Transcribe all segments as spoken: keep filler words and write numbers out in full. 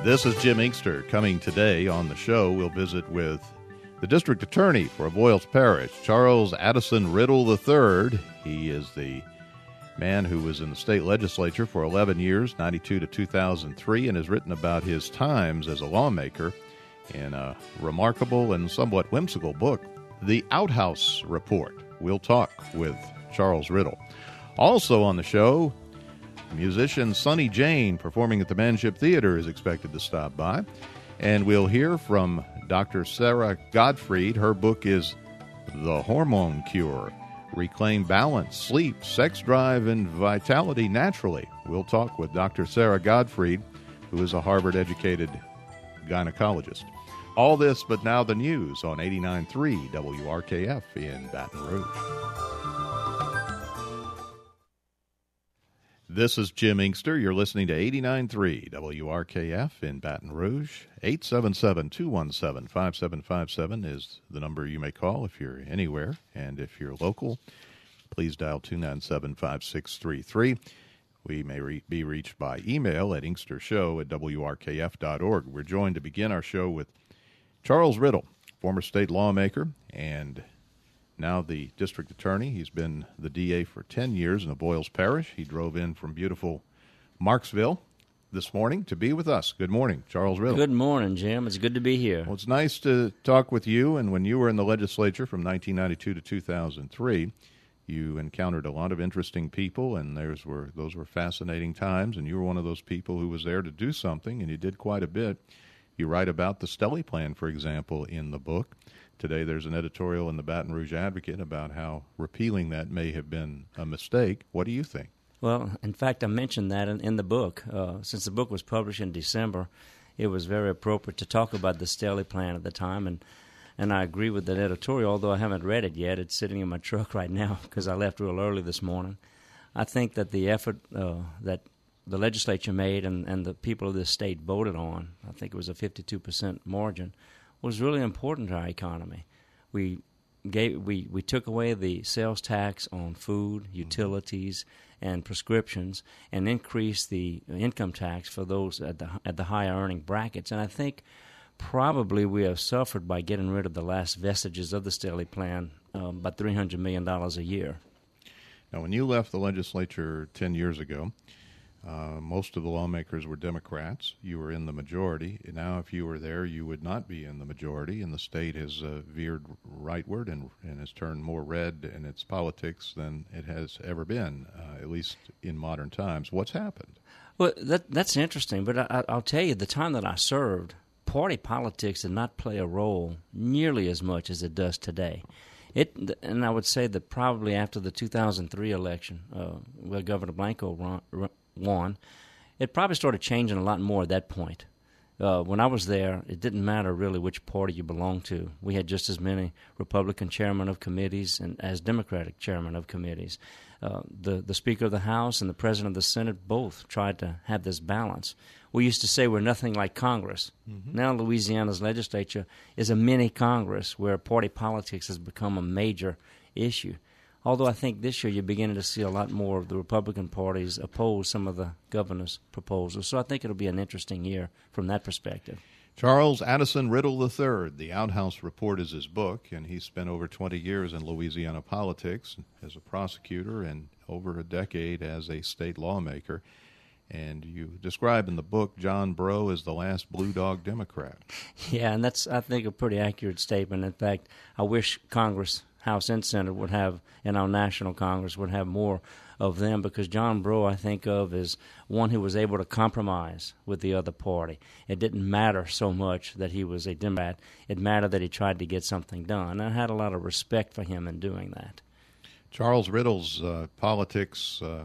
This is Jim Inkster. Coming today on the show, we'll visit with the District Attorney for Avoyelles Parish, Charles Addison Riddle the third. He is the man who was in the state legislature for eleven years, ninety-two to two thousand three, and has written about his times as a lawmaker in a remarkable and somewhat whimsical book, The Outhouse Report. We'll talk with Charles Riddle. Also on the show, musician Sonny Jane, performing at the Manship Theater, is expected to stop by. And we'll hear from Doctor Sarah Gottfried. Her book is The Hormone Cure: Reclaim Balance, Sleep, Sex Drive, and Vitality Naturally. We'll talk with Doctor Sarah Gottfried, who is a Harvard-educated gynecologist. All this, but now the news on eighty-nine point three W R K F in Baton Rouge. This is Jim Inkster. You're listening to eighty-nine point three W R K F in Baton Rouge. eight seven seven, two one seven, five seven five seven is the number you may call if you're anywhere. And if you're local, please dial two nine seven, five six three three. We may re- be reached by email at inkstershow at W R K F dot org. We're joined to begin our show with Charles Riddle, former state lawmaker and now the district attorney. He's been the D A for ten years in Avoyelles Parish. He drove in from beautiful Marksville this morning to be with us. Good morning, Charles Riddle. Good morning, Jim. It's good to be here. Well, it's nice to talk with you. And when you were in the legislature from nineteen ninety-two to two thousand three, you encountered a lot of interesting people, and those were, those were fascinating times, and you were one of those people who was there to do something, and you did quite a bit. You write about the Stelly Plan, for example, in the book. Today there's an editorial in the Baton Rouge Advocate about how repealing that may have been a mistake. What do you think? Well, in fact, I mentioned that in, in the book. Uh, since the book was published in December, it was very appropriate to talk about the Stelly Plan at the time, and, and I agree with that editorial, although I haven't read it yet. It's sitting in my truck right now because I left real early this morning. I think that the effort uh, that the legislature made and, and the people of this state voted on, I think it was a fifty-two percent margin, was really important to our economy. We gave we, we took away the sales tax on food, utilities, and prescriptions, and increased the income tax for those at the at the higher earning brackets. And I think probably we have suffered by getting rid of the last vestiges of the Stelly Plan, um, about three hundred million dollars a year. Now, when you left the legislature ten years ago, Uh, most of the lawmakers were Democrats. You were in the majority. Now, if you were there, you would not be in the majority, and the state has uh, veered rightward and, and has turned more red in its politics than it has ever been, uh, at least in modern times. What's happened? Well, that, that's interesting, but I, I'll tell you, the time that I served, party politics did not play a role nearly as much as it does today. It, and I would say that probably after the two thousand three election, uh, where Governor Blanco ran, won, it probably started changing a lot more at that point. Uh, when I was there, it didn't matter really which party you belonged to. We had just as many Republican chairmen of committees and as Democratic chairmen of committees. Uh, the, the Speaker of the House and the President of the Senate both tried to have this balance. We used to say we're nothing like Congress. Mm-hmm. Now Louisiana's legislature is a mini Congress where party politics has become a major issue. Although I think this year you're beginning to see a lot more of the Republican parties oppose some of the governor's proposals. So I think it'll be an interesting year from that perspective. Charles Addison Riddle the third, The Outhouse Report is his book, and he's spent over twenty years in Louisiana politics as a prosecutor and over a decade as a state lawmaker. And you describe in the book John Breaux as the last blue dog Democrat. Yeah, and that's, I think, a pretty accurate statement. In fact, I wish Congress, House and Senate would have, and our national Congress would have more of them, because John Breaux I think of as one who was able to compromise with the other party. It didn't matter so much that he was a Democrat. It mattered that he tried to get something done. And I had a lot of respect for him in doing that. Charles Riddle's uh, politics uh,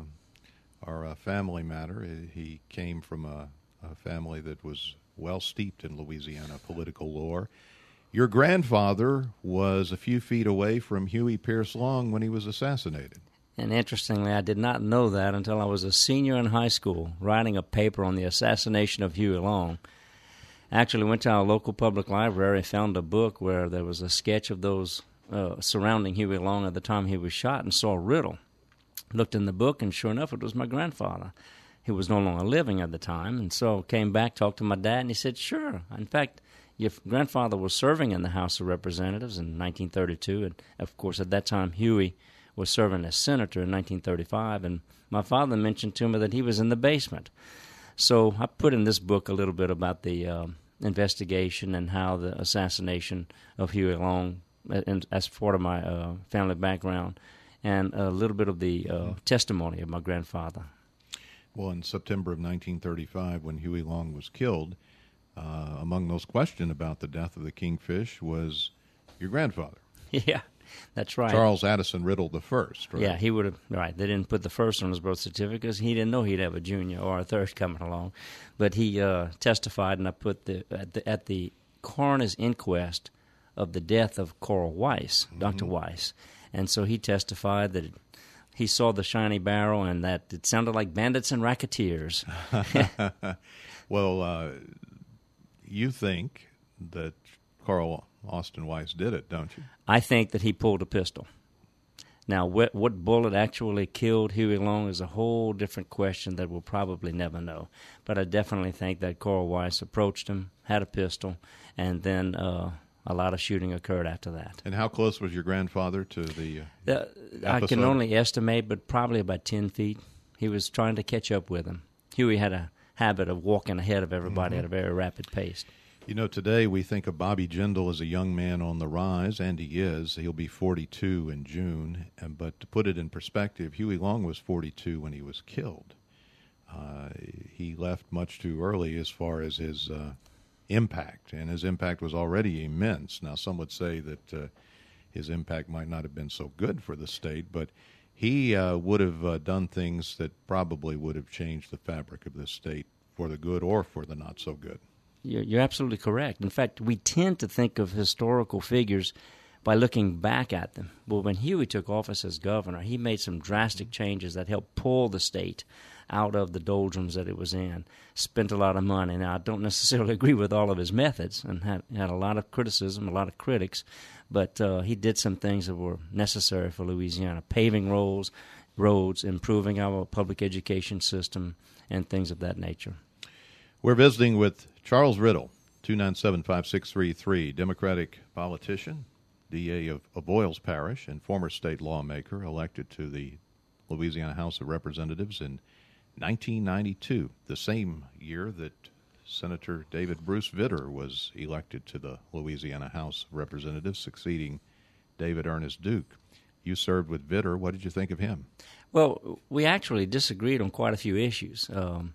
are a family matter. He came from a, a family that was well steeped in Louisiana political lore. Your grandfather was a few feet away from Huey Pierce Long when he was assassinated. And interestingly, I did not know that until I was a senior in high school, writing a paper on the assassination of Huey Long. Actually went to our local public library, found a book where there was a sketch of those uh, surrounding Huey Long at the time he was shot, and saw Riddle. Looked in the book, and sure enough, it was my grandfather. he was no longer living at the time, and so came back, talked to my dad, and he said, sure. In fact, your grandfather was serving in the House of Representatives in nineteen thirty-two, and of course at that time Huey was serving as senator in nineteen thirty-five, and my father mentioned to me that he was in the basement. So I put in this book a little bit about the uh, investigation and how the assassination of Huey Long, and as part of my uh, family background, and a little bit of the uh, mm-hmm. testimony of my grandfather. Well, in September of nineteen thirty-five, when Huey Long was killed, uh, among those questioned about the death of the Kingfish was your grandfather. Yeah, that's right. Charles Addison Riddle the First, right? Yeah, he would have, right. They didn't put the first on his birth certificate because he didn't know he'd have a junior or a third coming along. But he uh, testified, and I put the at, the at the coroner's inquest of the death of Coral Weiss, mm-hmm. Doctor Weiss. And so he testified that he saw the shiny barrel and that it sounded like bandits and racketeers. Well, uh, you think that Carl Austin Weiss did it, don't you? I think that he pulled a pistol. Now, what, what bullet actually killed Huey Long is a whole different question that we'll probably never know. But I definitely think that Coral Weiss approached him, had a pistol, and then uh, a lot of shooting occurred after that. And how close was your grandfather to the uh, uh, I can only estimate, but probably about ten feet. He was trying to catch up with him. Huey had a habit of walking ahead of everybody mm-hmm. at a very rapid pace. You know, today we think of Bobby Jindal as a young man on the rise, and he is. He'll be forty-two in June. But to put it in perspective, Huey Long was forty-two when he was killed. Uh, he left much too early as far as his uh, impact, and his impact was already immense. Now, some would say that uh, his impact might not have been so good for the state, but he uh, would have uh, done things that probably would have changed the fabric of this state for the good or for the not so good. You're absolutely correct. In fact, we tend to think of historical figures by looking back at them. Well, when Huey took office as governor, he made some drastic changes that helped pull the state out of the doldrums that it was in, spent a lot of money. Now, I don't necessarily agree with all of his methods and had, had a lot of criticism, a lot of critics, but uh, he did some things that were necessary for Louisiana, paving roads, roads, improving our public education system, and things of that nature. We're visiting with Charles Riddle, two nine seven, five six three three, Democratic politician, D A of, of Boyles Parish, and former state lawmaker, elected to the Louisiana House of Representatives in nineteen ninety-two, the same year that Senator David Bruce Vitter was elected to the Louisiana House of Representatives, succeeding David Ernest Duke. You served with Vitter. What did you think of him? Well, we actually disagreed on quite a few issues. Um,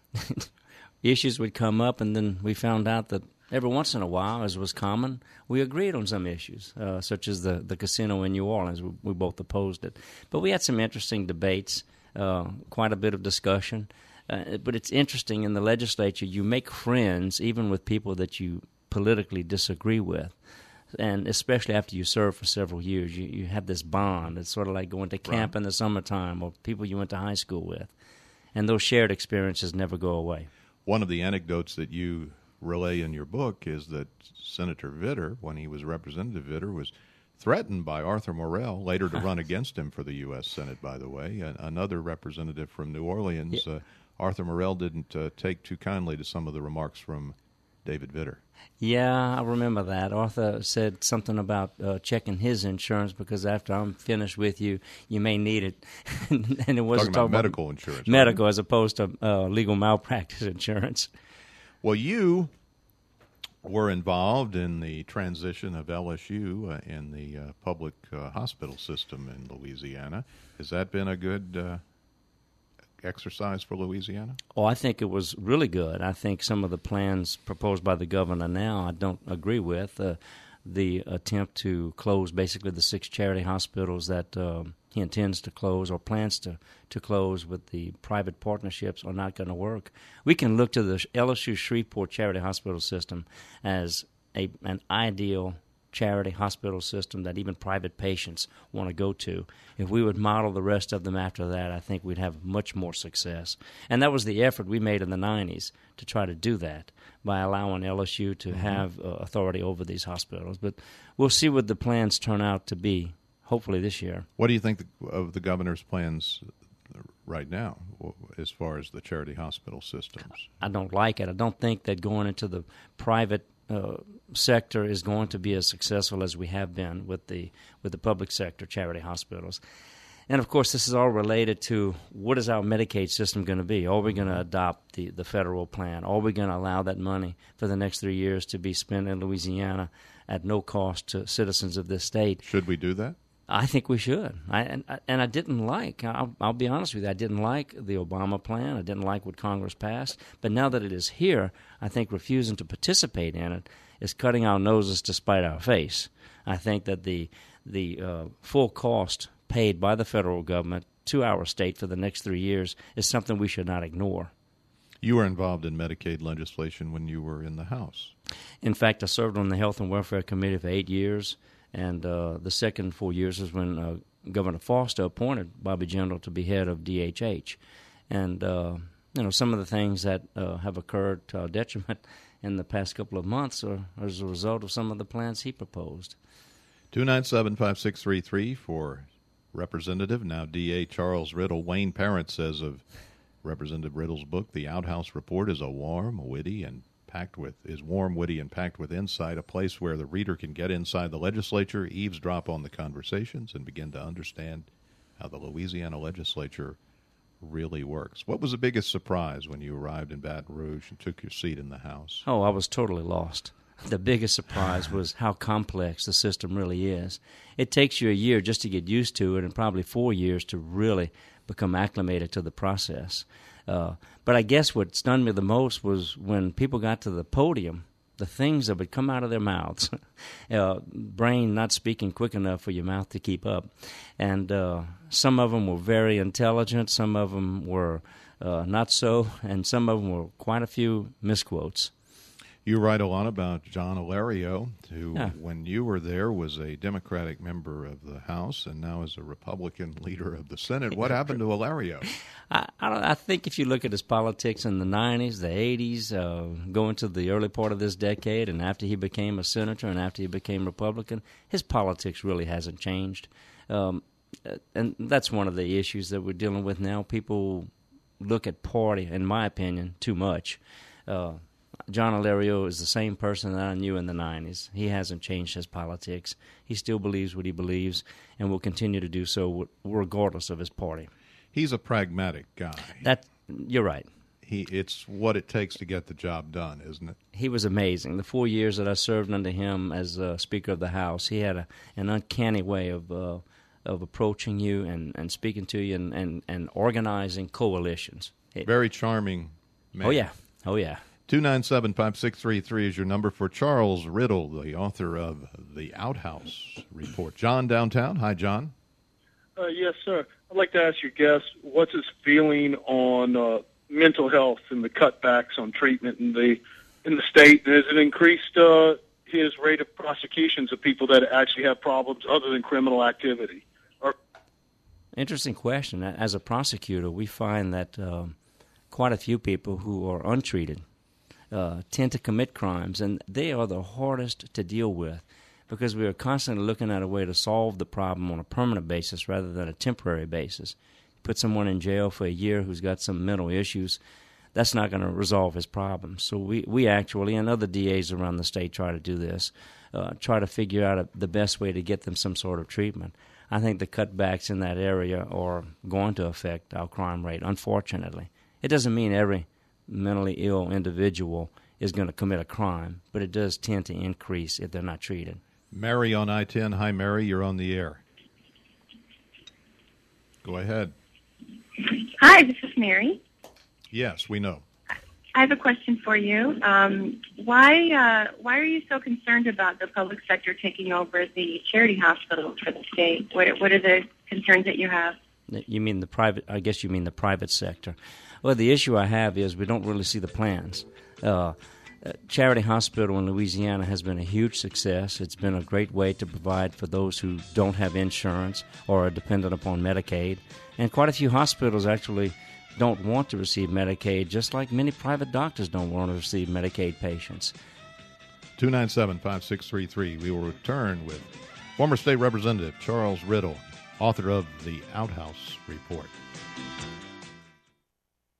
issues would come up, and then we found out that every once in a while, as was common, we agreed on some issues, uh, such as the, the casino in New Orleans. We, we both opposed it. But we had some interesting debates, uh, quite a bit of discussion. Uh, but it's interesting, in the legislature, you make friends even with people that you politically disagree with. And especially after you serve for several years, you, you have this bond. It's sort of like going to camp right. in the summertime, or people you went to high school with. And those shared experiences never go away. One of the anecdotes that you relay in your book is that Senator Vitter, when he was Representative Vitter, was threatened by Arthur Morell, later to run against him for the U S Senate, by the way, another representative from New Orleans. Yeah. Uh, Arthur Morell didn't uh, take too kindly to some of the remarks from David Vitter. Yeah, I remember that. Arthur said something about uh, checking his insurance because after I'm finished with you, you may need it. And it wasn't talking about medical about insurance. Medical, right? As opposed to uh, legal malpractice insurance. Well, you were involved in the transition of L S U uh, in the uh, public uh, hospital system in Louisiana. Has that been a good uh, exercise for Louisiana? Oh, I think it was really good. I think some of the plans proposed by the governor now I don't agree with. Uh, the attempt to close basically the six charity hospitals that uh, he intends to close or plans to, to close with the private partnerships are not going to work. We can look to the L S U Shreveport Charity Hospital System as a an ideal charity hospital system that even private patients want to go to. If we would model the rest of them after that, I think we'd have much more success. And that was the effort we made in the nineties to try to do that by allowing L S U to mm-hmm. have uh, authority over these hospitals. But we'll see what the plans turn out to be, hopefully this year. What do you think of the governor's plans right now? as far as the charity hospital systems? I don't like it. I don't think that going into the private uh, sector is going to be as successful as we have been with the with the public sector charity hospitals. And, of course, this is all related to what is our Medicaid system going to be? Are we going to adopt the, the federal plan? Are we going to allow that money for the next three years to be spent in Louisiana at no cost to citizens of this state? Should we do that? I think we should. I, and, and I didn't like, I'll, I'll be honest with you, I didn't like the Obama plan. I didn't like what Congress passed. But now that it is here, I think refusing to participate in it is cutting our noses to spite our face. I think that the, the uh, full cost paid by the federal government to our state for the next three years is something we should not ignore. You were involved in Medicaid legislation when you were in the House. In fact, I served on the Health and Welfare Committee for eight years. And uh, the second four years was when uh, Governor Foster appointed Bobby Jindal to be head of D H H. And, uh, you know, some of the things that uh, have occurred to our detriment in the past couple of months are as a result of some of the plans he proposed. two nine seven, five six three three for Representative, now D A Charles Riddle. Wayne Parent says of Representative Riddle's book, The Outhouse Report is a warm, witty, and packed with is warm, witty, and packed with insight, a place where the reader can get inside the legislature, eavesdrop on the conversations, and begin to understand how the Louisiana legislature really works. What was the biggest surprise when you arrived in Baton Rouge and took your seat in the House? Oh, I was totally lost. The biggest surprise was how complex the system really is. It takes you a year just to get used to it and probably four years to really become acclimated to the process. Uh, but I guess what stunned me the most was when people got to the podium, the things that would come out of their mouths, uh, brain not speaking quick enough for your mouth to keep up. And uh, some of them were very intelligent, some of them were uh, not so, and some of them were quite a few misquotes. You write a lot about John Alario, who, yeah. when you were there, was a Democratic member of the House and now is a Republican leader of the Senate. What happened to Alario? I, I, don't, I think if you look at his politics in the nineties, the eighties, uh, going to the early part of this decade, and after he became a senator and after he became Republican, his politics really hasn't changed. Um, and that's one of the issues that we're dealing with now. People look at party, in my opinion, too much. Uh, John Alario is the same person that I knew in the nineties. He hasn't changed his politics. He still believes what he believes and will continue to do so regardless of his party. He's a pragmatic guy. That you're right. He it's what it takes to get the job done, isn't it? He was amazing. The four years that I served under him as uh, Speaker of the House, he had a, an uncanny way of uh, of approaching you and, and speaking to you and, and, and organizing coalitions. Very charming man. Oh, yeah. Oh, yeah. two nine seven, five six three three is your number for Charles Riddle, the author of The Outhouse Report. John downtown. Hi, John. Uh, yes, sir. I'd like to ask your guest, what's his feeling on uh, mental health and the cutbacks on treatment in the in the state? And has it increased uh, his rate of prosecutions of people that actually have problems other than criminal activity? Or- Interesting question. As a prosecutor, we find that um, quite a few people who are untreated Uh, tend to commit crimes, and they are the hardest to deal with because we are constantly looking at a way to solve the problem on a permanent basis rather than a temporary basis. Put someone in jail for a year who's got some mental issues, that's not going to resolve his problems. So we, we actually, and other D As around the state try to do this, uh, try to figure out a, the best way to get them some sort of treatment. I think the cutbacks in that area are going to affect our crime rate, unfortunately. It doesn't mean every mentally ill individual is going to commit a crime, but it does tend to increase if they're not treated. Mary on I ten. Hi, Mary. You're on the air. Go ahead. Hi, this is Mary. Yes, we know. I have a question for you. Um, why uh, why are you so concerned about the public sector taking over the charity hospitals for the state? What, what are the concerns that you have? You mean the private? I guess you mean the private sector. Well, the issue I have is we don't really see the plans. Uh, Charity Hospital in Louisiana has been a huge success. It's been a great way to provide for those who don't have insurance or are dependent upon Medicaid. And quite a few hospitals actually don't want to receive Medicaid, just like many private doctors don't want to receive Medicaid patients. two nine seven, five six three three. We will return with former State Representative Charles Riddle, author of The Outhouse Report.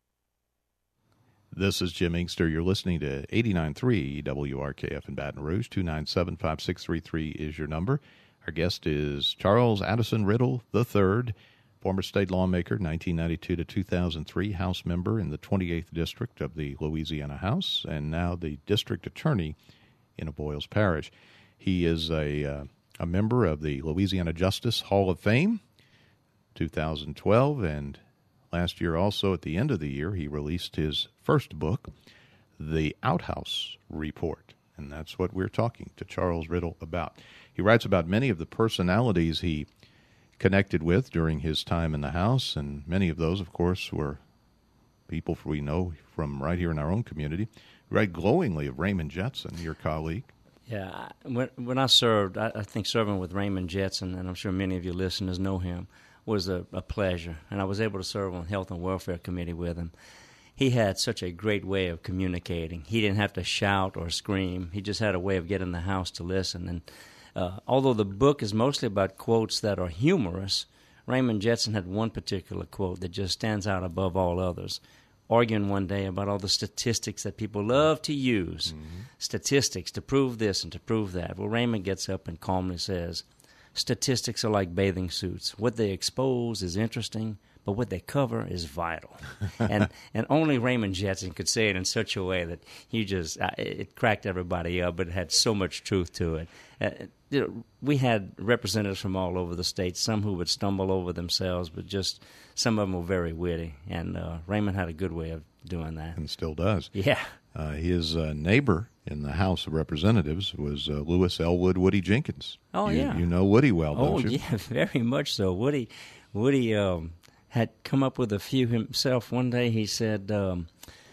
This is Jim Inkster. You're listening to eighty-nine point three W R K F in Baton Rouge. two nine seven, five six three three is your number. Our guest is Charles Addison Riddle the third, former state lawmaker, nineteen ninety-two to two thousand three, House member in the twenty-eighth District of the Louisiana House, and now the District Attorney in Avoyles Parish. He is a, uh, a member of the Louisiana Justice Hall of Fame, two thousand twelve, and last year also, at the end of the year, he released his first book, The Outhouse Report, and that's what we're talking to Charles Riddle about. He writes about many of the personalities he connected with during his time in the House, and many of those, of course, were people we know from right here in our own community. He writes glowingly of Raymond Jetson, your colleague. Yeah, when, when I served, I, I think serving with Raymond Jetson, and I'm sure many of your listeners know him, was a, a pleasure, and I was able to serve on the Health and Welfare Committee with him. He had such a great way of communicating. He didn't have to shout or scream. He just had a way of getting the House to listen. And uh, although the book is mostly about quotes that are humorous, Raymond Jetson had one particular quote that just stands out above all others, arguing one day about all the statistics that people love to use, mm-hmm. statistics to prove this and to prove that. Well, Raymond gets up and calmly says, statistics are like bathing suits. What they expose is interesting, but what they cover is vital. and and only Raymond Jetson could say it in such a way that he just, uh, it cracked everybody up, but it had so much truth to it. Uh, you know, we had representatives from all over the state, some who would stumble over themselves, but just some of them were very witty. And uh, Raymond had a good way of doing that. And still does. Yeah. Uh, his uh, neighbor in the House of Representatives was uh, Lewis Elwood Woody Jenkins. Oh, you, yeah. You know Woody well, don't oh, you? Oh, yeah, very much so. Woody Woody um, had come up with a few himself. One day he said, um,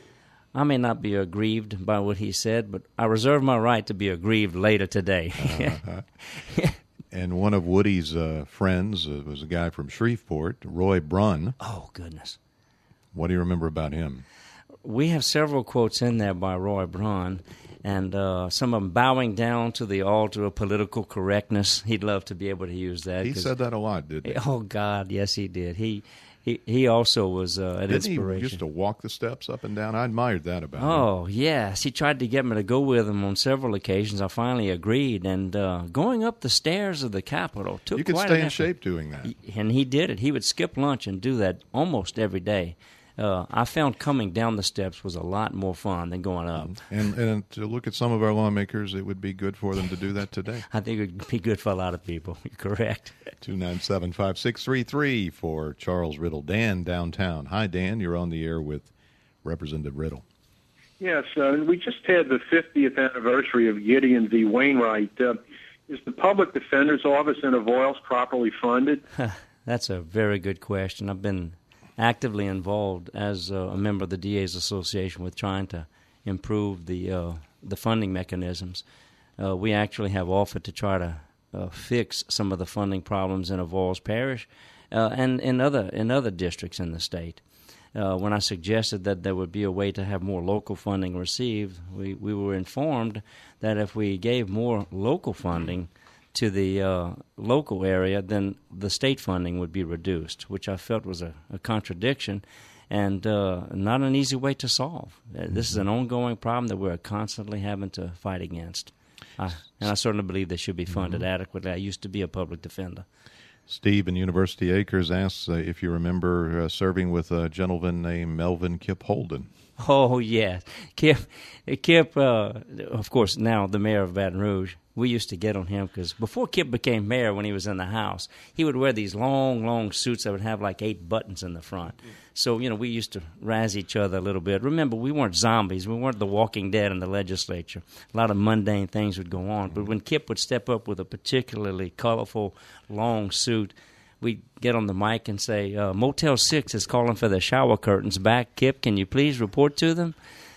I may not be aggrieved by what he said, but I reserve my right to be aggrieved later today. uh-huh. And one of Woody's uh, friends uh, was a guy from Shreveport, Roy Brunn. Oh, goodness. What do you remember about him? We have several quotes in there by Roy Brunn, and uh, some of them bowing down to the altar of political correctness. He'd love to be able to use that. He said that a lot, didn't he? Oh, God, yes, he did. He he, he also was uh, an didn't inspiration. He used to walk the steps up and down? I admired that about him. Oh, yes. He tried to get me to go with him on several occasions. I finally agreed, and uh, going up the stairs of the Capitol took You could quite stay an in effort. shape doing that. And he did it. He would skip lunch and do that almost every day. Uh, I found coming down the steps was a lot more fun than going up. And, and to look at some of our lawmakers, it would be good for them to do that today. I think it would be good for a lot of people. You're correct. two nine seven, five six three three for Charles Riddle. Dan, downtown. Hi, Dan. You're on the air with Representative Riddle. Yes, uh, we just had the fiftieth anniversary of Gideon v. Wainwright. Uh, is the Public Defender's Office in Avoyles properly funded? That's a very good question. I've been actively involved as uh, a member of the D A's Association with trying to improve the uh, the funding mechanisms. Uh, we actually have offered to try to uh, fix some of the funding problems in Avoyles Parish uh, and in other in other districts in the state. Uh, when I suggested that there would be a way to have more local funding received, we, we were informed that if we gave more local funding to the uh, local area, then the state funding would be reduced, which I felt was a, a contradiction and uh, not an easy way to solve. Uh, this is an ongoing problem that we're constantly having to fight against. I, and I certainly believe they should be funded mm-hmm. adequately. I used to be a public defender. Steve in University Acres asks uh, if you remember uh, serving with a gentleman named Melvin Kip Holden. Oh, yes. Kip, Kip uh, of course, now the mayor of Baton Rouge. We used to get on him because before Kip became mayor, when he was in the House, he would wear these long, long suits that would have like eight buttons in the front. So, you know, we used to razz each other a little bit. Remember, we weren't zombies. We weren't the Walking Dead in the legislature. A lot of mundane things would go on. But when Kip would step up with a particularly colorful, long suit, we'd get on the mic and say, uh, Motel six is calling for the shower curtains back. Kip, can you please report to them?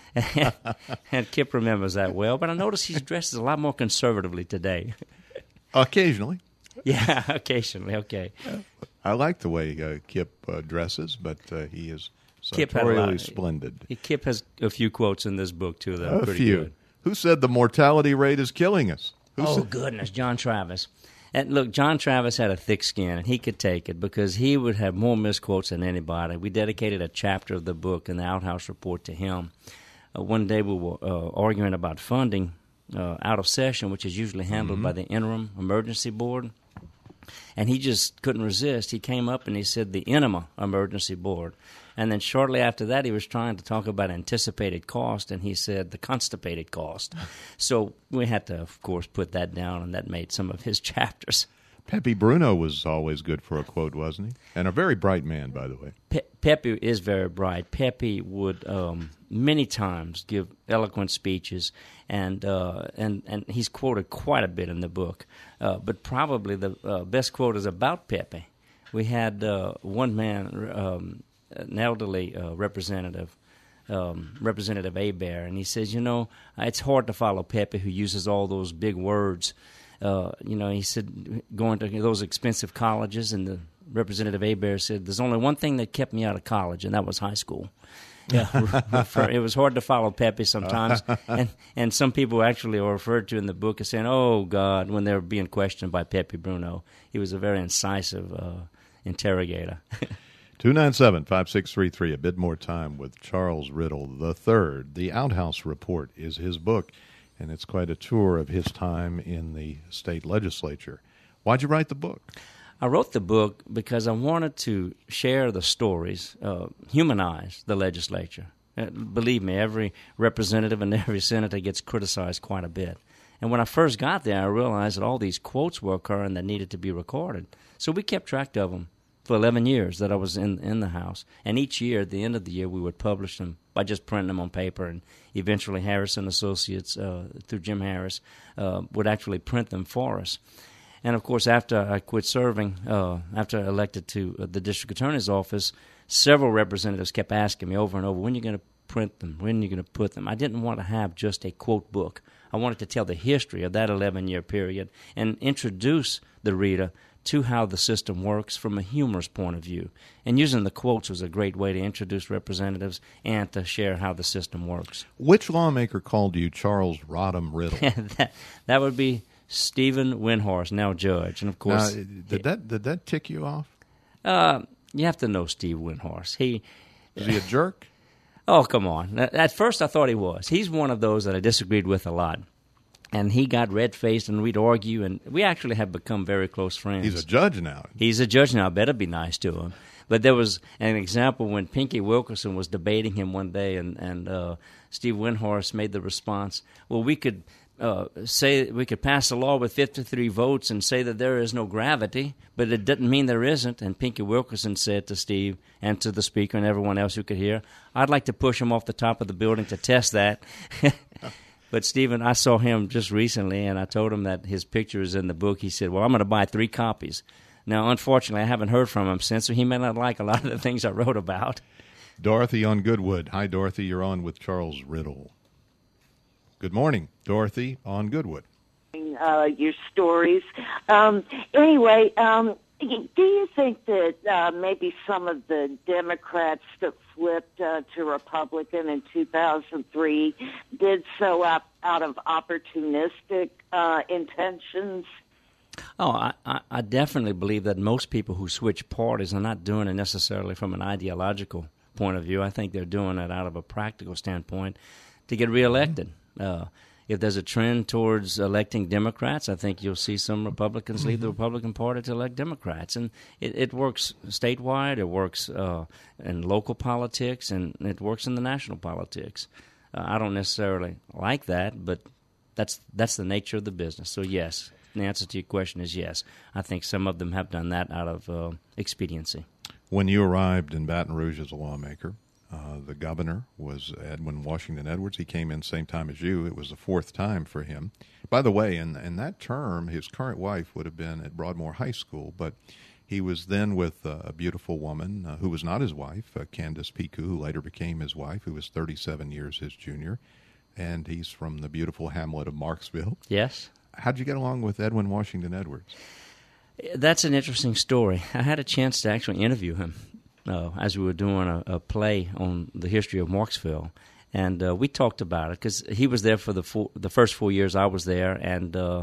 And Kip remembers that well, but I notice he dresses a lot more conservatively today. Occasionally. Yeah, occasionally, okay. I like the way uh, Kip uh, dresses, but uh, he is Kip sartorially splendid. Kip has a few quotes in this book, too, that are a pretty few. good. Who said the mortality rate is killing us? Who oh, said- goodness, John Travis. And look, John Travis had a thick skin, and he could take it because he would have more misquotes than anybody. We dedicated a chapter of the book in the Outhouse Report to him. Uh, one day we were uh, arguing about funding uh, out of session, which is usually handled mm-hmm. by the Interim Emergency Board. And he just couldn't resist. He came up and he said the Enema Emergency Board. And then shortly after that, he was trying to talk about anticipated cost, and he said the constipated cost. So we had to, of course, put that down, and that made some of his chapters. Pepe Bruno was always good for a quote, wasn't he? And a very bright man, by the way. Pe- Pepe is very bright. Pepe would um, many times give eloquent speeches, and uh, and and he's quoted quite a bit in the book. Uh, but probably the uh, best quote is about Pepe. We had uh, one man, um, an elderly uh, representative, um, Representative Hebert, and he says, you know, it's hard to follow Pepe, who uses all those big words. Uh, you know, he said, going to those expensive colleges, and the Representative Hebert said, there's only one thing that kept me out of college, and that was high school. Yeah, for, it was hard to follow Pepe sometimes, and and some people actually are referred to in the book as saying, "Oh God," when they were being questioned by Pepe Bruno. He was a very incisive uh, interrogator. two nine seven, five six three three, a bit more time with Charles Riddle the third. The Outhouse Report is his book, and it's quite a tour of his time in the state legislature. Why'd you write the book? I wrote the book because I wanted to share the stories, uh, humanize the legislature. Uh, believe me, every representative and every senator gets criticized quite a bit. And when I first got there, I realized that all these quotes were occurring that needed to be recorded. So we kept track of them for eleven years that I was in, in the House. And each year, at the end of the year, we would publish them by just printing them on paper. And eventually Harrison Associates, uh, through Jim Harris, uh, would actually print them for us. And, of course, after I quit serving, uh, after I elected to uh, the district attorney's office, several representatives kept asking me over and over, when are you going to print them? When are you going to put them? I didn't want to have just a quote book. I wanted to tell the history of that eleven-year period and introduce the reader to how the system works from a humorous point of view. And using the quotes was a great way to introduce representatives and to share how the system works. Which lawmaker called you Charles Rodham Riddle? that, that would be Stephen Windhorst, now judge, and of course, now, did that did that tick you off? Uh, you have to know Steve Windhorst. He is he a jerk? Oh, come on! At first, I thought he was. He's one of those that I disagreed with a lot, and he got red faced, and we'd argue, and we actually have become very close friends. He's a judge now. He's a judge now. I better be nice to him. But there was an example when Pinky Wilkerson was debating him one day, and and uh, Steve Windhorst made the response, "Well, we could." Uh, say we could pass a law with fifty-three votes and say that there is no gravity, but it doesn't mean there isn't." And Pinky Wilkerson said to Steve and to the speaker and everyone else who could hear, "I'd like to push him off the top of the building to test that." But Stephen, I saw him just recently, and I told him that his picture is in the book. He said, "Well, I'm going to buy three copies." Now, unfortunately, I haven't heard from him since, so he may not like a lot of the things I wrote about. Dorothy on Goodwood. Hi, Dorothy. You're on with Charles Riddle. Good morning, Dorothy on Goodwood. Uh, your stories. Um, anyway, um, do you think that uh, maybe some of the Democrats that flipped uh, to Republican in two thousand three did so out, out of opportunistic uh, intentions? Oh, I, I, I definitely believe that most people who switch parties are not doing it necessarily from an ideological point of view. I think they're doing it out of a practical standpoint to get reelected. Mm-hmm. Uh, if there's a trend towards electing Democrats, I think you'll see some Republicans mm-hmm. leave the Republican Party to elect Democrats. And it, it works statewide, it works uh, in local politics, and it works in the national politics. Uh, I don't necessarily like that, but that's that's the nature of the business. So, yes, the answer to your question is yes. I think some of them have done that out of uh, expediency. When you arrived in Baton Rouge as a lawmaker, Uh, the governor was Edwin Washington Edwards. He came in the same time as you. It was the fourth time for him. By the way, in, in that term, his current wife would have been at Broadmoor High School, but he was then with uh, a beautiful woman uh, who was not his wife, uh, Candace Piku, who later became his wife, who was thirty-seven years his junior, and he's from the beautiful hamlet of Marksville. Yes. How'd you get along with Edwin Washington Edwards? That's an interesting story. I had a chance to actually interview him. Uh, as we were doing a, a play on the history of Marksville, and uh, we talked about it because he was there for the four, the first four years I was there, and uh,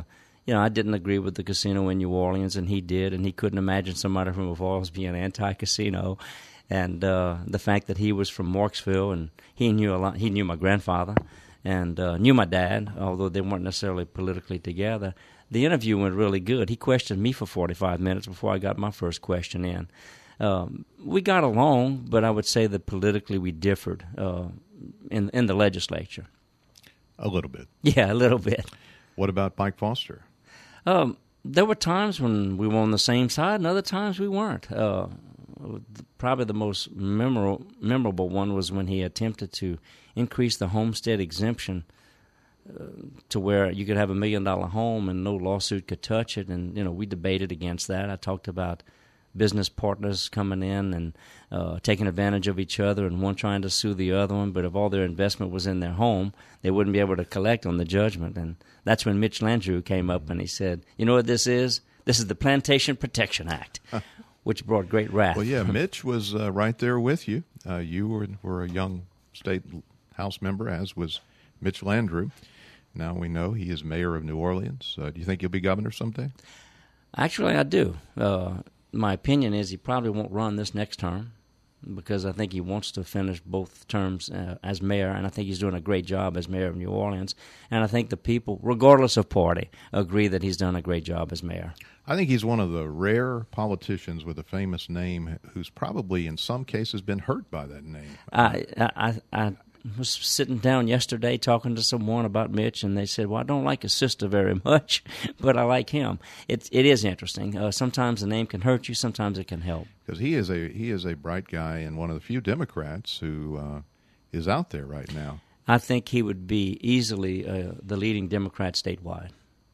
you know, I didn't agree with the casino in New Orleans, and he did, and he couldn't imagine somebody from Avoyelles being anti-casino. And uh, the fact that he was from Marksville, and he knew a lot. He knew my grandfather, and uh, knew my dad, although they weren't necessarily politically together. The interview went really good. He questioned me for forty-five minutes before I got my first question in. Um, we got along, but I would say that politically we differed uh, in in the legislature. A little bit. Yeah, a little bit. What about Mike Foster? Um, there were times when we were on the same side, and other times we weren't. Uh, probably the most memorable, memorable one was when he attempted to increase the homestead exemption uh, to where you could have a million-dollar home and no lawsuit could touch it. And, you know, we debated against that. I talked about business partners coming in and uh, taking advantage of each other and one trying to sue the other one, but if all their investment was in their home, they wouldn't be able to collect on the judgment. And that's when Mitch Landrieu came up and he said, you know what this is? This is the Plantation Protection Act, which brought great wrath. Well, yeah, Mitch was uh, right there with you. Uh, you were, were a young state House member, as was Mitch Landrieu. Now we know he is mayor of New Orleans. Uh, do you think he'll be governor someday? Actually, I do. Uh, my opinion is he probably won't run this next term because I think he wants to finish both terms uh, as mayor, and I think he's doing a great job as mayor of New Orleans. And I think the people, regardless of party, agree that he's done a great job as mayor. I think he's one of the rare politicians with a famous name who's probably in some cases been hurt by that name. I I, I was sitting down yesterday talking to someone about Mitch, and they said, well, I don't like his sister very much, but I like him. It, it is interesting. Uh, sometimes the name can hurt you, sometimes it can help. Because he is a he is a bright guy and one of the few Democrats who uh, is out there right now. I think he would be easily uh, the leading Democrat statewide.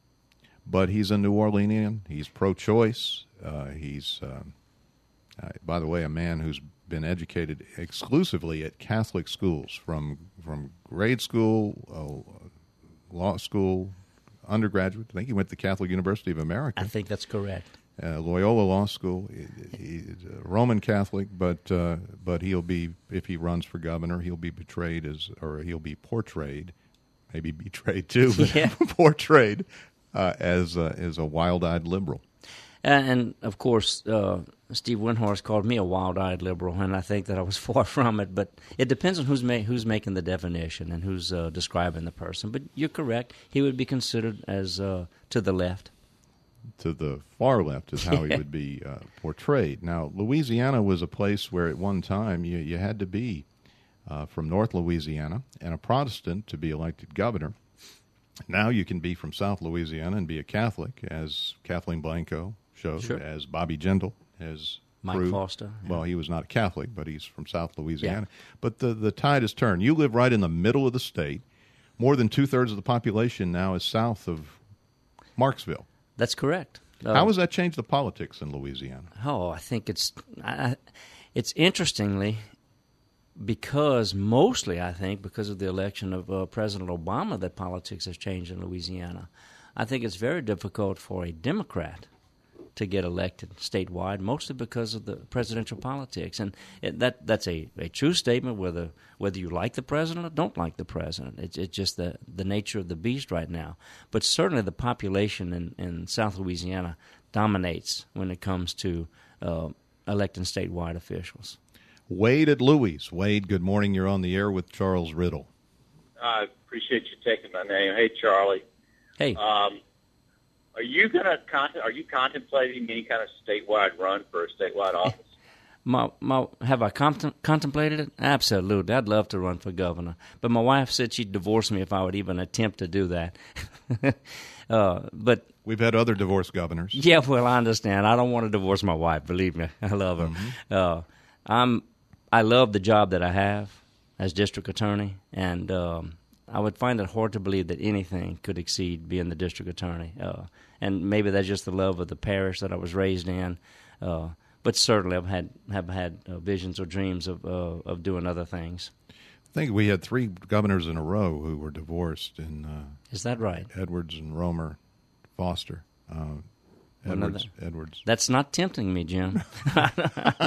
But he's a New Orleanian. He's pro-choice. Uh, he's, um, uh, by the way, a man who's been educated exclusively at Catholic schools, from from grade school, uh, law school, undergraduate. I think he went to Catholic University of America. I think that's correct. Uh, Loyola Law School. He, he's a Roman Catholic, but uh, but he'll be, if he runs for governor, he'll be betrayed as, or he'll be portrayed, maybe betrayed too, but yeah. portrayed uh, as uh, as a wild-eyed liberal. And, and of course, uh, Steve Windhorst called me a wild-eyed liberal, and I think that I was far from it. But it depends on who's ma- who's making the definition and who's uh, describing the person. But you're correct; he would be considered as uh, to the left. To the far left is how he Yeah. would be uh, portrayed. Now, Louisiana was a place where at one time you, you had to be uh, from North Louisiana and a Protestant to be elected governor. Now you can be from South Louisiana and be a Catholic, as Kathleen Blanco showed, Sure. as Bobby Jindal has Mike proved. Foster. Yeah. Well, he was not a Catholic, but he's from South Louisiana. Yeah. But the, the tide has turned. You live right in the middle of the state. More than two-thirds of the population now is south of Marksville. That's correct. Uh, How has that changed the politics in Louisiana? Oh, I think it's I, it's interestingly because mostly I think because of the election of uh, President Obama that politics has changed in Louisiana. I think it's very difficult for a Democrat to get elected statewide, mostly because of the presidential politics, and it, that that's a, a true statement. Whether whether you like the president or don't like the president, it's it's just the the nature of the beast right now. But certainly the population in, in South Louisiana dominates when it comes to uh, electing statewide officials. Wade at Louis. Wade, good morning. You're on the air with Charles Riddle. I appreciate you taking my name. Hey, Charlie. Hey. Um, are you gonna con- Are you contemplating any kind of statewide run for a statewide office? My, my, have I contem- contemplated it? Absolutely. I'd love to run for governor. But my wife said she'd divorce me if I would even attempt to do that. uh, but We've had other divorced governors. yeah, well, I understand. I don't want to divorce my wife. Believe me, I love her. Mm-hmm. Uh, I'm. I love the job that I have as district attorney, and um, I would find it hard to believe that anything could exceed being the district attorney. Uh, and maybe that's just the love of the parish that I was raised in. Uh, but certainly, I've had have had uh, visions or dreams of uh, of doing other things. I think we had three governors in a row who were divorced, in uh, Is that right? Edwards and Romer, Foster. Uh, Edwards. Edwards. That's not tempting me, Jim.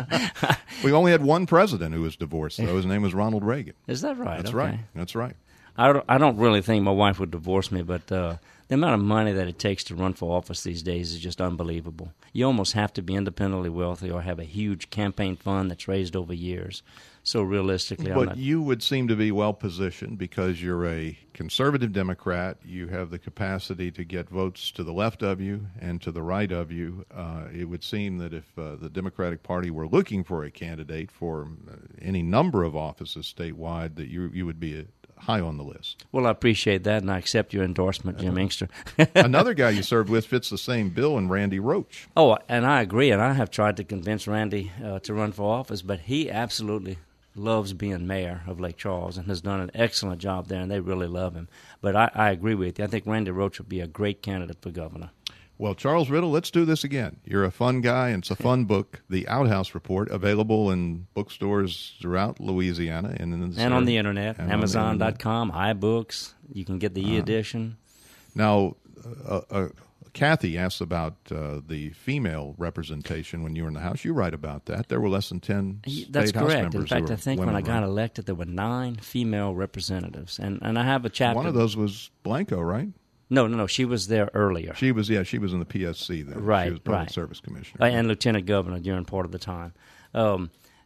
We only had one president who was divorced, though. His name was Ronald Reagan. Is that right? That's Okay. right. That's right. I don't, I don't really think my wife would divorce me, but uh, the amount of money that it takes to run for office these days is just unbelievable. You almost have to be independently wealthy or have a huge campaign fund that's raised over years. So realistically, but I'm not... you would seem to be well positioned because you're a conservative Democrat. You have the capacity to get votes to the left of you and to the right of you. Uh, it would seem that if uh, the Democratic Party were looking for a candidate for any number of offices statewide, that you you would be a, high on the list. Well, I appreciate that, and I accept your endorsement, Jim Inkster. Another guy you served with fits the same bill, and Randy Roach. Oh, and I agree, and I have tried to convince Randy uh, to run for office, but he absolutely loves being mayor of Lake Charles and has done an excellent job there, and they really love him. But I, I agree with you. I think Randy Roach would be a great candidate for governor. Well, Charles Riddle, let's do this again. You're a fun guy, and it's a fun book, The Outhouse Report, available in bookstores throughout Louisiana. And, in and on the Internet, Amazon dot com, Internet. iBooks. You can get the uh, e-edition. Now, uh, uh, Kathy asked about uh, the female representation when you were in the House. You write about that. There were less than ten state That's House correct. members. In fact, I think when I got right? elected, there were nine female representatives. And, and I have a chapter. One of those was Blanco, right? No, no, no. She was there earlier. She was, yeah, she was in the P S C then. Right, She was Public right. Service Commissioner. Uh, and Lieutenant Governor during part of the time. Um,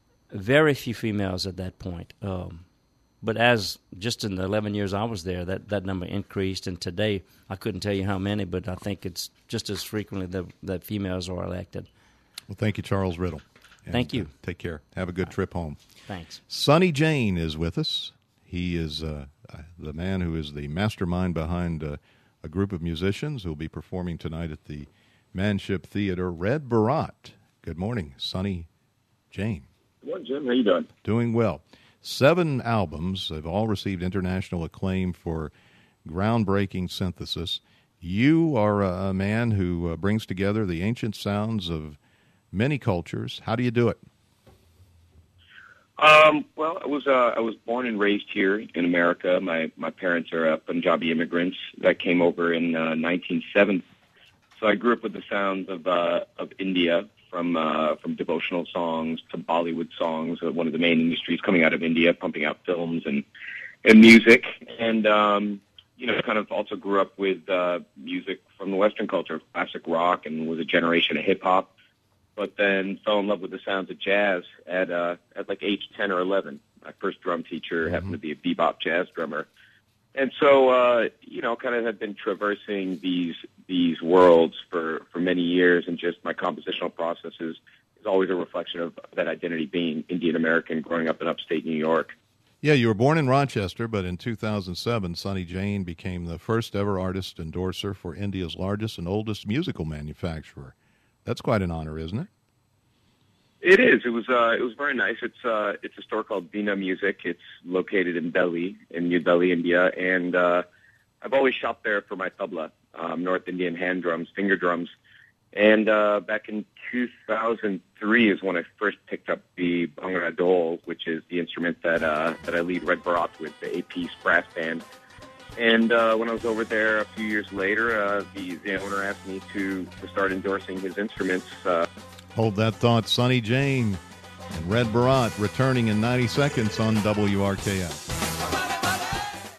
very few females at that point. Um, but as just in the eleven years I was there, that, that number increased. And today, I couldn't tell you how many, but I think it's just as frequently that, that females are elected. Well, thank you, Charles Riddle. And, Thank you. Uh, take care. Have a good trip home. Thanks. Sonny Jane is with us. He is uh, the man who is the mastermind behind uh, a group of musicians who will be performing tonight at the Manship Theater. Red Barat. Good morning, Sonny Jane. Good morning, Jim. How you doing? Doing well. Seven albums have all received international acclaim for groundbreaking synthesis. You are a, a man who uh, brings together the ancient sounds of many cultures. How do you do it? Um, well, I was uh, I was born and raised here in America. My my parents are uh, Punjabi immigrants that came over in uh, nineteen seventy. So I grew up with the sounds of uh, of India, from uh, from devotional songs to Bollywood songs, uh, one of the main industries coming out of India, pumping out films and and music, and um, you know, kind of also grew up with uh, music from the Western culture, classic rock, and was a generation of hip hop. But then fell in love with the sounds of jazz at uh, at like age ten or eleven. My first drum teacher mm-hmm. happened to be a bebop jazz drummer, and so uh, you know, kind of have been traversing these these worlds for, for many years, and just my compositional process is, is always a reflection of that identity, being Indian American, growing up in upstate New York. Yeah, you were born in Rochester, but in two thousand seven, Sonny Jane became the first ever artist endorser for India's largest and oldest musical manufacturer. That's quite an honor, isn't it? It is. It was. Uh, it was very nice. It's. Uh, it's a store called Veena Music. It's located in Delhi, in New Delhi, India, and uh, I've always shopped there for my tabla, um, North Indian hand drums, finger drums. And uh, back in two thousand three is when I first picked up the Bhangra Dole, which is the instrument that uh, that I lead Red Barat with, the eight-piece brass band. And uh, when I was over there a few years later, uh, the, the owner asked me to, to start endorsing his instruments. Uh, Hold that thought. Sonny Jane and Red Barat returning in ninety seconds on W R K F.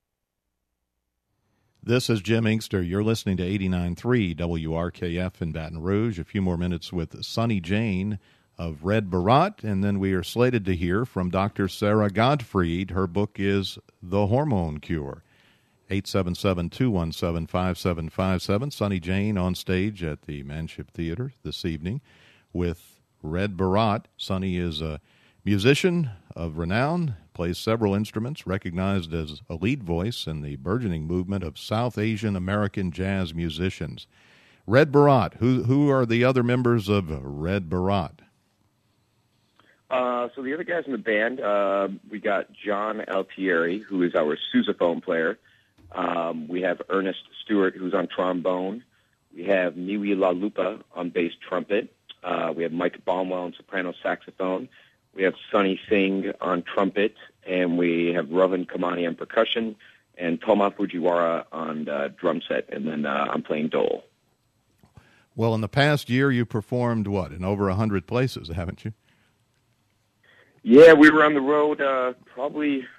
This is Jim Inkster. You're listening to eighty-nine point three W R K F in Baton Rouge. A few more minutes with Sonny Jane of Red Barat, and then we are slated to hear from Doctor Sarah Gottfried. Her book is The Hormone Cure. eight seven seven, two one seven, five seven five seven. Sonny Jane on stage at the Manship Theater this evening with Red Barat. Sonny is a musician of renown, plays several instruments, recognized as a lead voice in the burgeoning movement of South Asian American jazz musicians. Red Barat, who who are the other members of Red Barat? Uh, so the other guys in the band, uh, we got John Altieri, who is our sousaphone player. Um, we have Ernest Stewart, who's on trombone. We have Niwi LaLupa on bass trumpet. Uh, we have Mike Baumwell on soprano saxophone. We have Sunny Singh on trumpet. And we have Rohan Kamani on percussion. And Toma Fujiwara on uh, drum set. And then uh, I'm playing dole. Well, in the past year, you performed, what, in over one hundred places, haven't you? Yeah, we were on the road uh, probably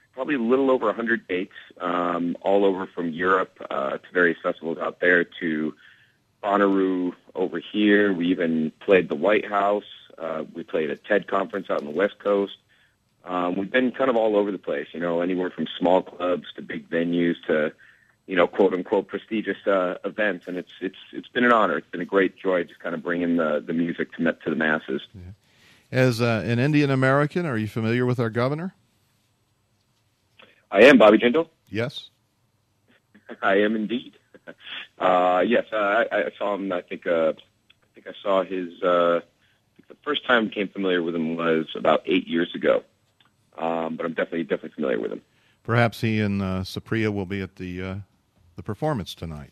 probably a little over one hundred dates, um, all over from Europe uh, to various festivals out there to Bonnaroo over here. We even played the White House. Uh, we played a TED conference out on the West Coast. Um, we've been kind of all over the place, you know, anywhere from small clubs to big venues to, you know, quote unquote prestigious uh, events, and it's it's it's been an honor. It's been a great joy just kind of bringing the the music to to the masses. Yeah. As uh, an Indian American, are you familiar with our governor? I am Bobby Jindal. Yes, I am indeed. Uh, yes, uh, I, I saw him. I think uh, I think I saw his. Uh, I think the first time I became familiar with him was about eight years ago. Um, but I'm definitely definitely familiar with him. Perhaps he and uh, Supriya will be at the uh, the performance tonight.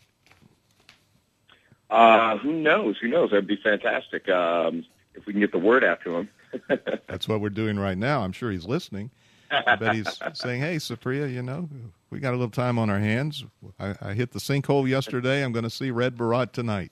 Uh, who knows? Who knows? That'd be fantastic um, if we can get the word out to him. That's what we're doing right now. I'm sure he's listening. I bet he's saying, "Hey, Supriya, you know, we got a little time on our hands. I, I hit the sinkhole yesterday. I'm going to see Red Bharat tonight."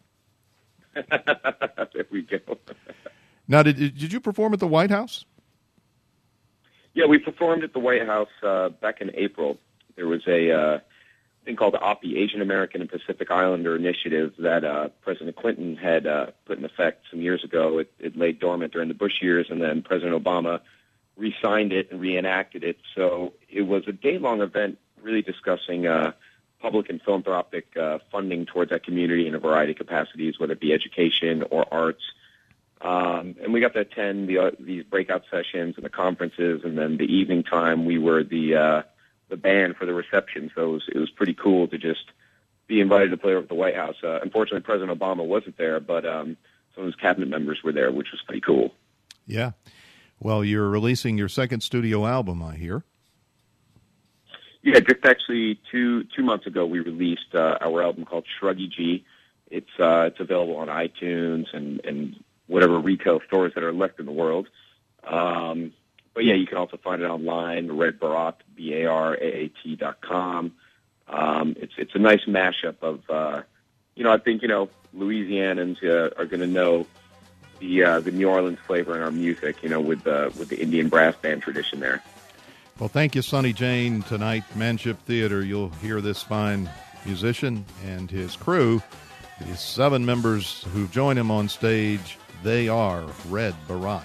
There we go. Now, did did you perform at the White House? Yeah, we performed at the White House uh, back in April. There was a uh, thing called the A P I, Asian American and Pacific Islander Initiative, that uh, President Clinton had uh, put in effect some years ago. It, it lay dormant during the Bush years, and then President Obama re-signed it and reenacted it. So it was a day-long event really discussing uh, public and philanthropic uh, funding towards that community in a variety of capacities, whether it be education or arts. Um, and we got to attend the, uh, these breakout sessions and the conferences, and then the evening time we were the uh, the band for the reception. So it was, it was pretty cool to just be invited to play over at the White House. Uh, unfortunately, President Obama wasn't there, but um, some of his cabinet members were there, which was pretty cool. Yeah. Well, you're releasing your second studio album, I hear. Yeah, just actually two two months ago we released uh, our album called Shruggy G. It's uh, it's available on iTunes and and whatever retail stores that are left in the world. Um, but yeah, you can also find it online, Red Bharat, B A R A A T dot com. Um, it's it's a nice mashup of, uh, you know, I think, you know, Louisianans uh, are going to know the uh, the New Orleans flavor in our music, you know, with the with the Indian brass band tradition there. Well, thank you, Sonny Jane. Tonight, Manship Theater, you'll hear this fine musician and his crew, the seven members who join him on stage. They are Red Bharat.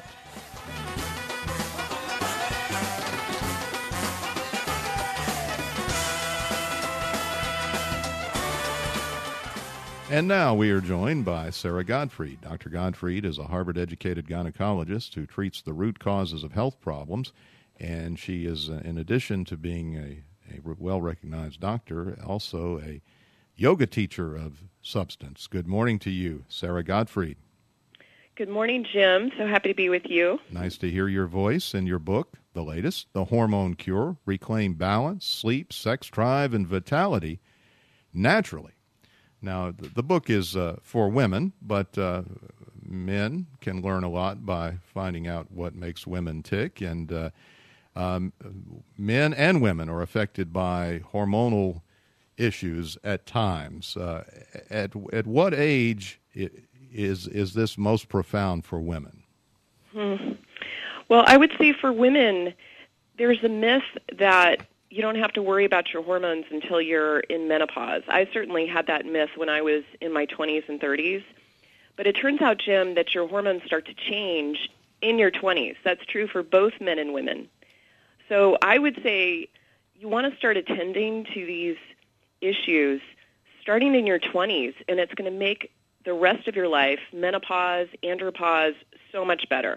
And now we are joined by Sara Gottfried. Doctor Gottfried is a Harvard-educated gynecologist who treats the root causes of health problems, and she is, uh, in addition to being a, a well-recognized doctor, also a yoga teacher of substance. Good morning to you, Sara Gottfried. Good morning, Jim. So happy to be with you. Nice to hear your voice in your book, the latest, The Hormone Cure, Reclaim Balance, Sleep, Sex Drive, and Vitality Naturally. Now, the, the book is uh, for women, but uh, men can learn a lot by finding out what makes women tick. And uh, um, men and women are affected by hormonal issues at times. Uh, at at what age is is this most profound for women? Hmm. Well, I would say for women, there's a myth that you don't have to worry about your hormones until you're in menopause. I certainly had that myth when I was in my twenties and thirties. But it turns out, Jim, that your hormones start to change in your twenties. That's true for both men and women. So I would say you want to start attending to these issues starting in your twenties, and it's going to make the rest of your life, menopause, andropause, so much better.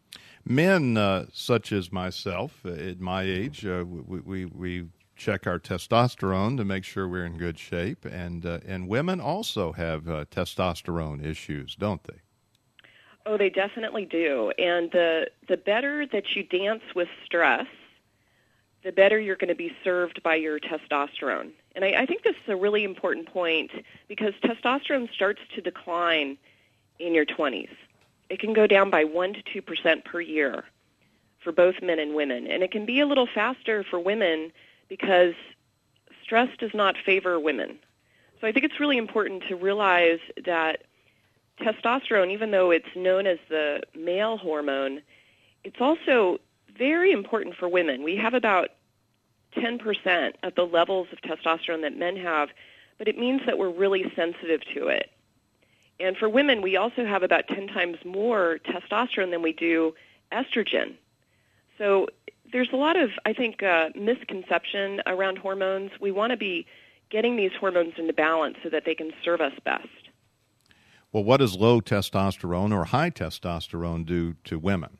Men uh, such as myself, uh, at my age, uh, we, we we check our testosterone to make sure we're in good shape, and uh, and women also have uh, testosterone issues, don't they? Oh, they definitely do. And the the better that you dance with stress, the better you're going to be served by your testosterone. And I, I think this is a really important point because testosterone starts to decline in your twenties. It can go down by one to two percent per year for both men and women. And it can be a little faster for women because stress does not favor women. So I think it's really important to realize that testosterone, even though it's known as the male hormone, it's also very important for women. We have about ten percent of the levels of testosterone that men have, but it means that we're really sensitive to it. And for women, we also have about ten times more testosterone than we do estrogen. So there's a lot of, I think, uh, misconception around hormones. We want to be getting these hormones into balance so that they can serve us best. Well, what does low testosterone or high testosterone do to women?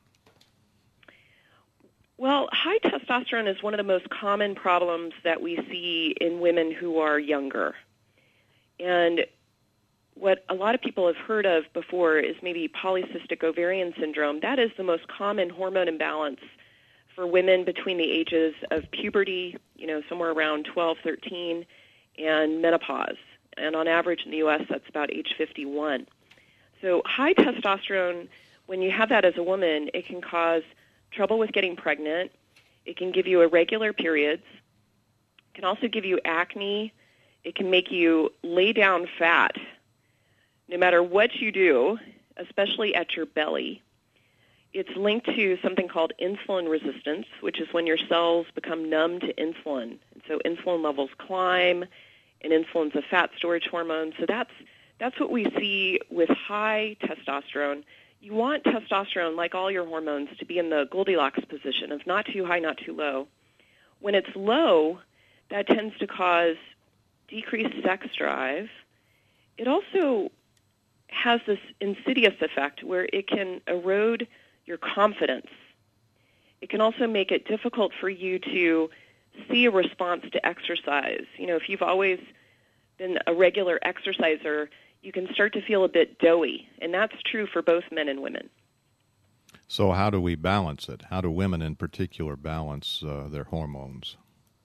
Well, high testosterone is one of the most common problems that we see in women who are younger. And what a lot of people have heard of before is maybe polycystic ovarian syndrome. That is the most common hormone imbalance for women between the ages of puberty, you know, somewhere around twelve, thirteen, and menopause. And on average in the U S, that's about age fifty-one. So high testosterone, when you have that as a woman, it can cause trouble with getting pregnant. It can give you irregular periods. It can also give you acne. It can make you lay down fat no matter what you do, especially at your belly. It's linked to something called insulin resistance, which is when your cells become numb to insulin. And so insulin levels climb, and insulin's a fat storage hormone. So that's that's what we see with high testosterone. You want testosterone, like all your hormones, to be in the Goldilocks position of not too high, not too low. When it's low, that tends to cause decreased sex drive. It also has this insidious effect where it can erode your confidence. It can also make it difficult for you to see a response to exercise. You know, if you've always been a regular exerciser, you can start to feel a bit doughy, and that's true for both men and women. So how do we balance it? How do women in particular balance uh, their hormones?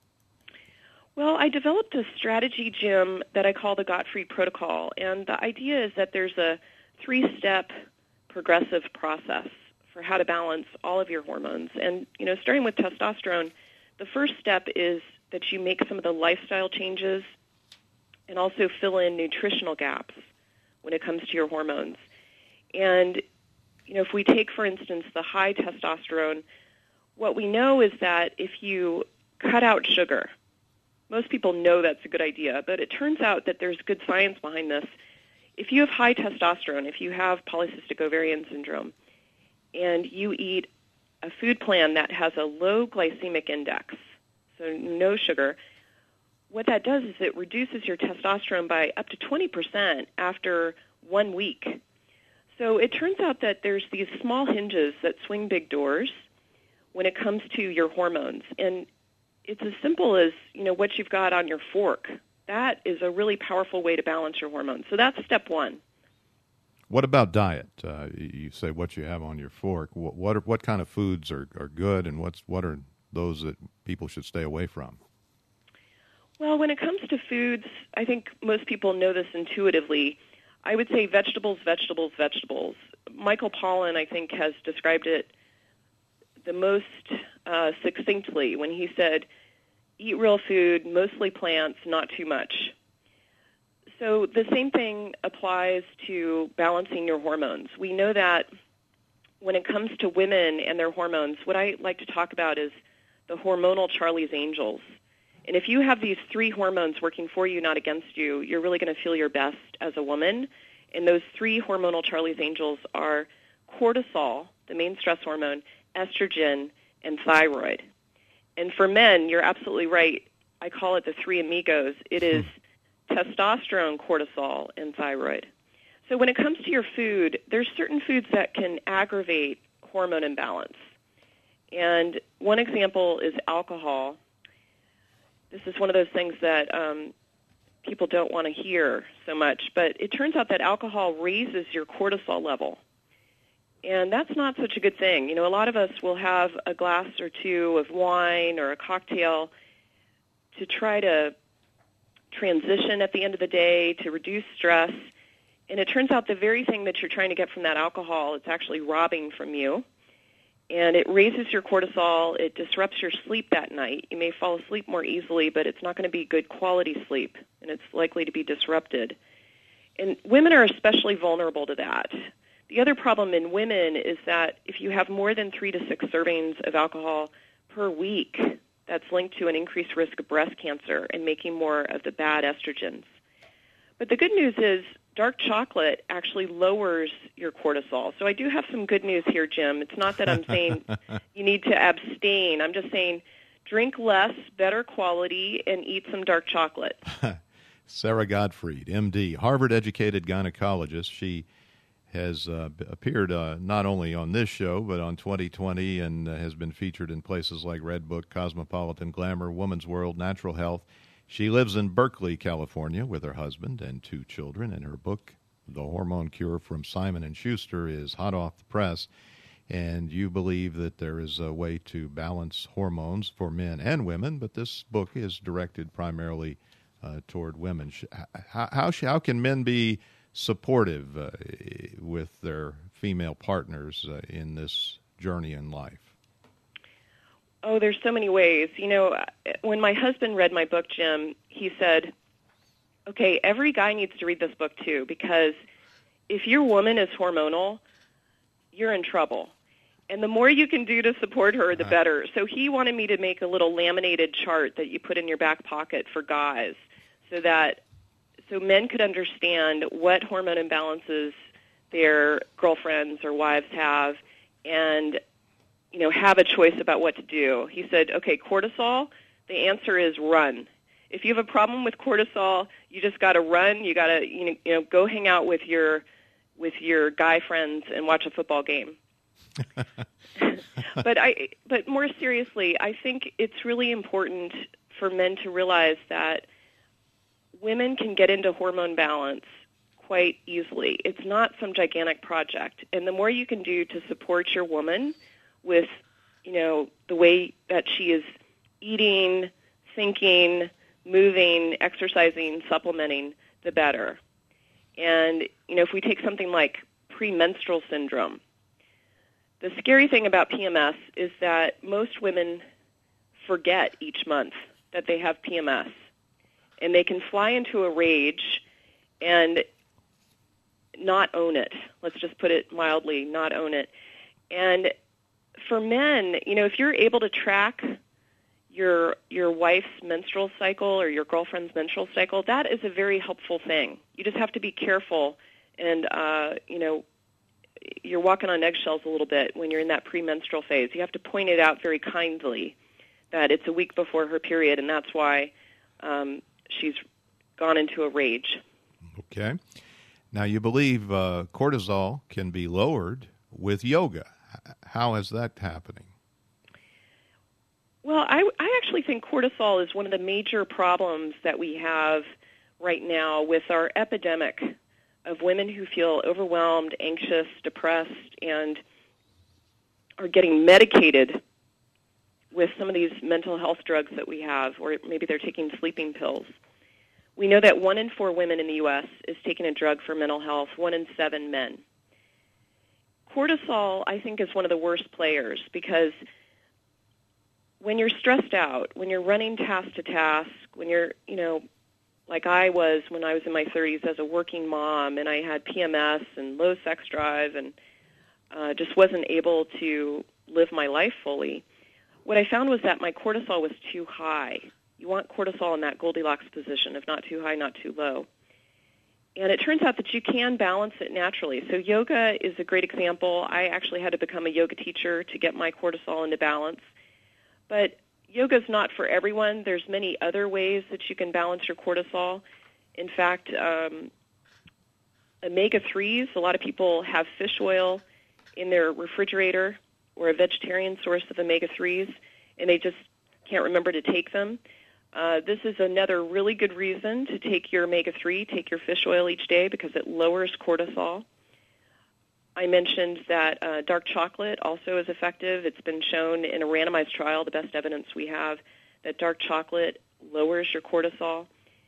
Well, I developed a strategy, Jim, that I call the Gottfried Protocol, and the idea is that there's a three-step progressive process for how to balance all of your hormones. And, you know, starting with testosterone, the first step is that you make some of the lifestyle changes and also fill in nutritional gaps when it comes to your hormones. And, you know, if we take, for instance, the high testosterone, what we know is that if you cut out sugar, most people know that's a good idea, but it turns out that there's good science behind this. If you have high testosterone, if you have polycystic ovarian syndrome, and you eat a food plan that has a low glycemic index, so no sugar, what that does is it reduces your testosterone by up to twenty percent after one week. So it turns out that there's these small hinges that swing big doors when it comes to your hormones. And it's as simple as, you know, what you've got on your fork. That is a really powerful way to balance your hormones. So that's step one. What about diet? Uh, you say what you have on your fork. What what, are, what kind of foods are, are good, and what's what are those that people should stay away from? Well, when it comes to foods, I think most people know this intuitively. I would say vegetables, vegetables, vegetables. Michael Pollan, I think, has described it the most uh, succinctly when he said, eat real food, mostly plants, not too much. So the same thing applies to balancing your hormones. We know that when it comes to women and their hormones, what I like to talk about is the hormonal Charlie's Angels. And if you have these three hormones working for you, not against you, you're really going to feel your best as a woman. And those three hormonal Charlie's Angels are cortisol, the main stress hormone, estrogen, and thyroid. And for men, you're absolutely right. I call it the three amigos. It is testosterone, cortisol, and thyroid. So when it comes to your food, there's certain foods that can aggravate hormone imbalance. And one example is alcohol. This is one of those things that um, people don't want to hear so much, but it turns out that alcohol raises your cortisol level. And that's not such a good thing. You know, a lot of us will have a glass or two of wine or a cocktail to try to transition at the end of the day, to reduce stress. And it turns out the very thing that you're trying to get from that alcohol, it's actually robbing from you. And it raises your cortisol. It disrupts your sleep that night. You may fall asleep more easily, but it's not going to be good quality sleep, and it's likely to be disrupted. And women are especially vulnerable to that. The other problem in women is that if you have more than three to six servings of alcohol per week, that's linked to an increased risk of breast cancer and making more of the bad estrogens. But the good news is dark chocolate actually lowers your cortisol. So I do have some good news here, Jim. It's not that I'm saying you need to abstain. I'm just saying drink less, better quality, and eat some dark chocolate. Sara Gottfried, M D, Harvard-educated gynecologist. She has uh, appeared uh, not only on this show, but on twenty twenty, and uh, has been featured in places like Redbook, Cosmopolitan, Glamour, Woman's World, Natural Health. She lives in Berkeley, California, with her husband and two children, and her book, The Hormone Cure from Simon and Schuster, is hot off the press. And you believe that there is a way to balance hormones for men and women, but this book is directed primarily uh, toward women. How, how, how can men be supportive uh, with their female partners uh, in this journey in life? Oh, there's so many ways. You know, when my husband read my book, Jim, he said, okay, every guy needs to read this book too, because if your woman is hormonal, you're in trouble. And the more you can do to support her, the better. So he wanted me to make a little laminated chart that you put in your back pocket for guys so that so men could understand what hormone imbalances their girlfriends or wives have and, you know, have a choice about what to do. He said, okay, cortisol, the answer is run. If you have a problem with cortisol, you just got to run. You got to, you know, you know, go hang out with your with your guy friends and watch a football game. but I, but more seriously, I think it's really important for men to realize that women can get into hormone balance quite easily. It's not some gigantic project, and the more you can do to support your woman with, you know, the way that she is eating, thinking, moving, exercising, supplementing, the better. And, you know, if we take something like premenstrual syndrome, the scary thing about P M S is that most women forget each month that they have P M S, and they can fly into a rage and not own it. Let's just put it mildly, not own it. And for men, you know, if you're able to track your your wife's menstrual cycle or your girlfriend's menstrual cycle, that is a very helpful thing. You just have to be careful and, uh, you know, you're walking on eggshells a little bit when you're in that premenstrual phase. You have to point it out very kindly that it's a week before her period, and that's why um, she's gone into a rage. Okay. Now, you believe uh, cortisol can be lowered with yoga. How is that happening? Well, I, I actually think cortisol is one of the major problems that we have right now with our epidemic of women who feel overwhelmed, anxious, depressed, and are getting medicated with some of these mental health drugs that we have, or maybe they're taking sleeping pills. We know that one in four women in the U S is taking a drug for mental health, one in seven men. Cortisol, I think, is one of the worst players because when you're stressed out, when you're running task to task, when you're, you know, like I was when I was in my thirties as a working mom, and I had P M S and low sex drive and uh, just wasn't able to live my life fully, what I found was that my cortisol was too high. You want cortisol in that Goldilocks position, if not too high, not too low. And it turns out that you can balance it naturally. So yoga is a great example. I actually had to become a yoga teacher to get my cortisol into balance. But yoga is not for everyone. There's many other ways that you can balance your cortisol. In fact, um, omega threes, a lot of people have fish oil in their refrigerator or a vegetarian source of omega threes, and they just can't remember to take them. Uh, this is another really good reason to take your omega three, take your fish oil each day because it lowers cortisol. I mentioned that uh, dark chocolate also is effective. It's been shown in a randomized trial, the best evidence we have, that dark chocolate lowers your cortisol.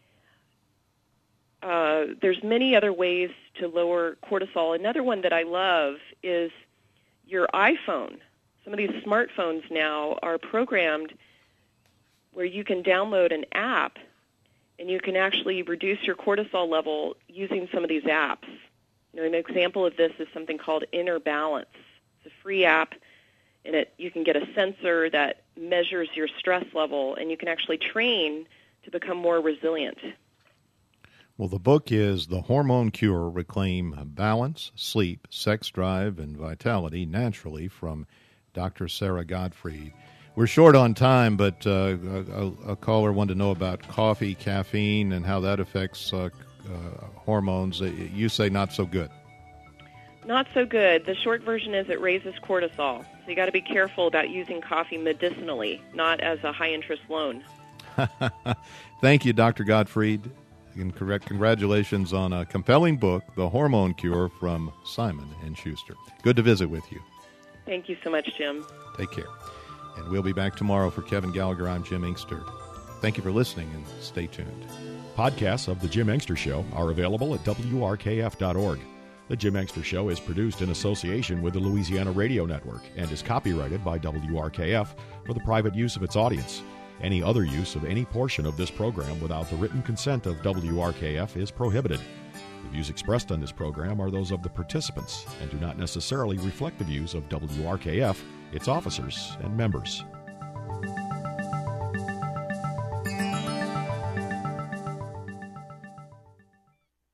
Uh, there's many other ways to lower cortisol. Another one that I love is your iPhone. Some of these smartphones now are programmed where you can download an app and you can actually reduce your cortisol level using some of these apps. You know, an example of this is something called Inner Balance. It's a free app. And it, you can get a sensor that measures your stress level, and you can actually train to become more resilient. Well, the book is The Hormone Cure, Reclaim Balance, Sleep, Sex Drive, and Vitality Naturally from Doctor Sara Gottfried. We're short on time, but uh, a, a caller wanted to know about coffee, caffeine, and how that affects uh, uh, hormones. You say not so good. Not so good. The short version is it raises cortisol. So you got to be careful about using coffee medicinally, not as a high-interest loan. Thank you, Doctor Gottfried. And correct, congratulations on a compelling book, The Hormone Cure, from Simon and Schuster. Good to visit with you. Thank you so much, Jim. Take care. And we'll be back tomorrow. For Kevin Gallagher, I'm Jim Inkster. Thank you for listening, and stay tuned. Podcasts of The Jim Inkster Show are available at W R K F dot org. The Jim Inkster Show is produced in association with the Louisiana Radio Network and is copyrighted by W R K F for the private use of its audience. Any other use of any portion of this program without the written consent of W R K F is prohibited. The views expressed on this program are those of the participants and do not necessarily reflect the views of W R K F, its officers, and members.